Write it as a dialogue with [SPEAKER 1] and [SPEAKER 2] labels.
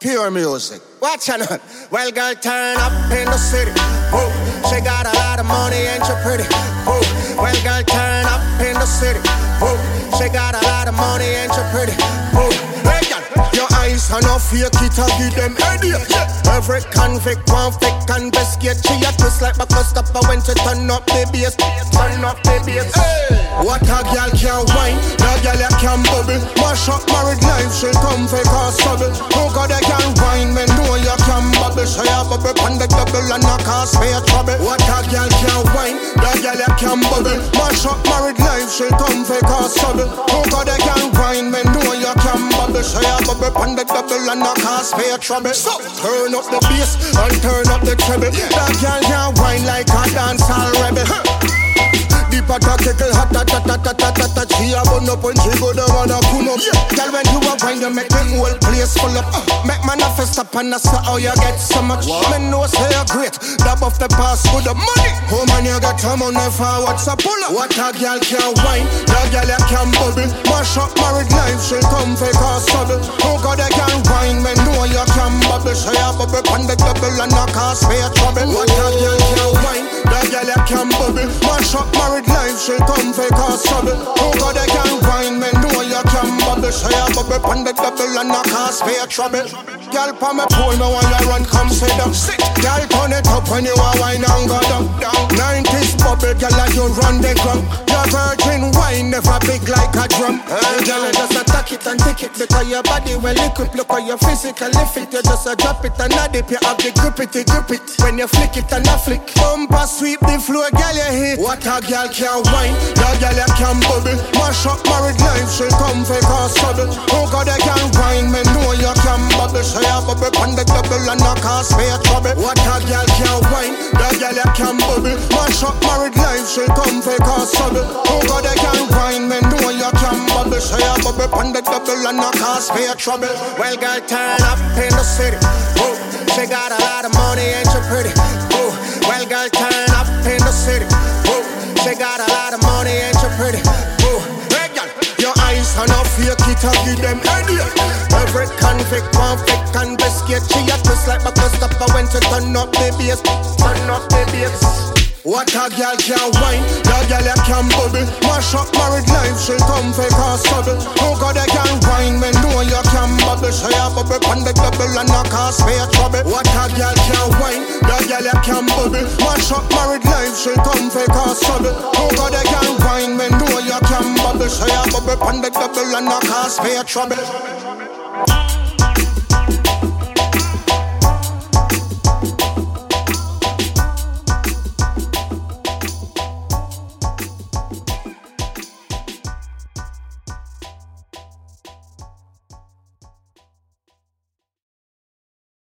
[SPEAKER 1] Pure music. Watch out. Well, girl, turn up in the city. Whoa. She got a lot of money and she pretty. Whoa. Well, girl, turn up in the city. Whoa. She got a lot of money and she pretty. Whoa. Hey, girl, your eyes are no fake it or give them idea. Yeah. Every convict want fake and biscuit. She a twist like my custard when she turn up the bass. Turn up the bass. Hey. What a girl can wine, no girl that can bubble. Mash up married life, she'll come for cause trouble. Oh God, I can wine, man, know you can bubble. She a bubble on the double and not cause me trouble. What a girl can wine, no girl that can bubble. Mash up married life, she'll come for cause trouble. Oh God, I can wine, man, know you can bubble. She a bubble on the double and not cause me trouble. So turn up the bass and turn up the treble. That girl can wine like a dancehall rebel. Deep at a tickle, hot, she a bun up when she go down on a kun up. Girl, when you a wine, you make the whole place full up. Make man a fest up and I say how you get so much. Men know say you're great, dab off the pass with the money. Oh man, you got some money for what's a pull up. What a girl can wine, the girl that can bubble. Mash up married life, she'll come for cause trouble. Oh God, I can wine, men know you can bubble. She a bubble on the double and not cause me trouble. What a girl can wine, the girl that can bubble. Mash up married life, she'll come for cause trouble. Oh God, I can wine, men know you can bubble. She a bubble on the double and not cause me trouble. Girl, pa me pole, me want you run, come sit down. Girl, turn it up when you a wine and go down. 90s bubble, girl, like you run the ground. Your virgin wine never big like a drum. Girl, you just attack it and take it because your body well liquid. Look how you physically fit, you just a drop it and a dip. You have the grip it. When you flick it and a flick, bumper sweep the floor, girl, you hit. What a girl can wine, the girl that can bubble. Mash up married life, she'll come for cause trouble. Oh God, I can wine, men know you can bubble. She a bubble on the double and not cause me trouble. What a girl can wine, the girl that can bubble. Mash up married life, she'll come for cause trouble. Oh God, I can wine, men know you can bubble. She a bubble on the double and not cause me trouble. Well, girl, turn up in the city. Oh, she got a lot of money and she pretty. Oh, well, girl, turn up in the city. Oh, she got a lot of money and she pretty. Oh, hey, girl, your eyes are no fake it or give them idea. Every convict want fake and biscuit. She a twist like my custard when she turn up the bass. Turn up the bass. What a girl can wine, the girl that can bubble. Mash up married life, she'll come for cause trouble. Oh God, I can wine, men know you can bubble. She a bubble on the double and not cause me trouble. What a girl can wine, the girl that can bubble. Mash up married life, she'll come for cause trouble. Oh God, I can wine, men know you can bubble. She a bubble on the double and not cause me trouble.